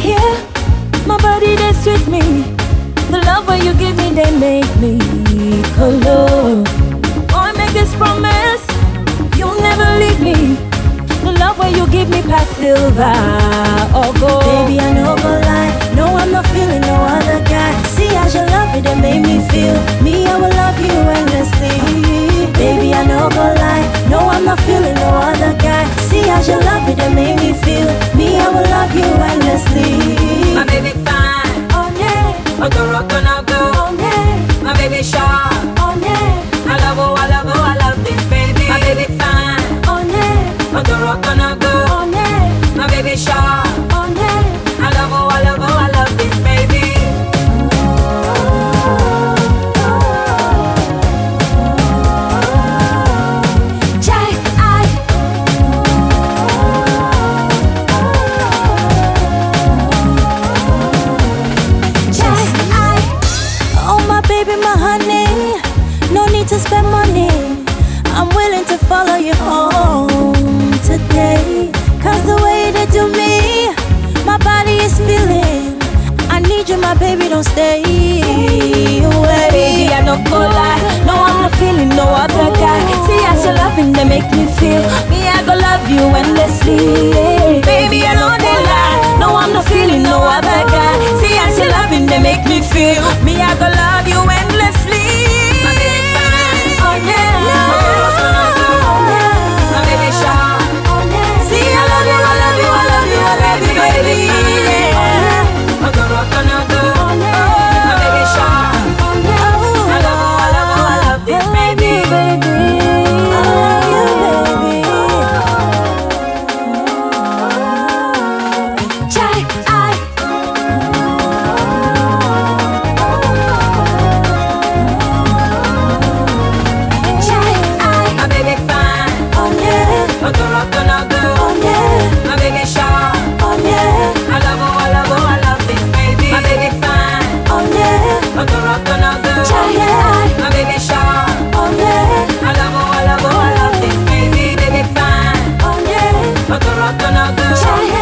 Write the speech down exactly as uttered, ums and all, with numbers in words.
here, my body they sweet me. The love when you give me, they make me color. Boy, make this promise, you'll never leave me. The love when you give me past silver or gold. Baby, I know go lie. No, I'm not feeling no other guy. See as you love it, it made me feel. Me, I will love you endlessly. Baby, I know go lie. No, I'm not feeling no other guy. See as you love it, it made me feel. Me, I will love you endlessly. My baby fine, oh yeah. oh go rock on a go, oh yeah. My baby sharp, oh yeah. I love oh, I love oh, I love this baby. My baby fine, oh yeah. oh go rock on a go, oh yeah. My baby sharp, oh yeah. I love oh, I love oh, I love this baby. Baby, my honey, no need to spend money. I'm willing to follow you home today. Cause the way that do me, my body is feeling. I need you, my baby, don't stay away. Baby, I don't go lie. No, I'm not feeling no other guy. See as you're loving, they make me feel. Me, I go love you endlessly. Baby, I know they lie. No, I'm not feeling no other guy. See as you're loving, they make me feel. Me, I go love you endlessly. My baby fine, oh yeah. oh yeah. My baby sharp, oh yeah. See, I love you, I love you, I love you, I love you, baby. I go rock on a go, my baby sharp, oh yeah. I love oh, I love oh, I love this baby. I love you, baby. Chai, I. Chai, I. My baby fine, Oh yeah, I go rock on a go, oh yeah, my baby sharp, oh yeah, I love oh, I love oh, I love this baby. My baby fine, oh yeah. I go rock on a go, Chai, I. my baby sharp, Oh yeah, I love oh, I love oh, I love this baby. Baby fine, oh yeah, I go rock on a go. Chai,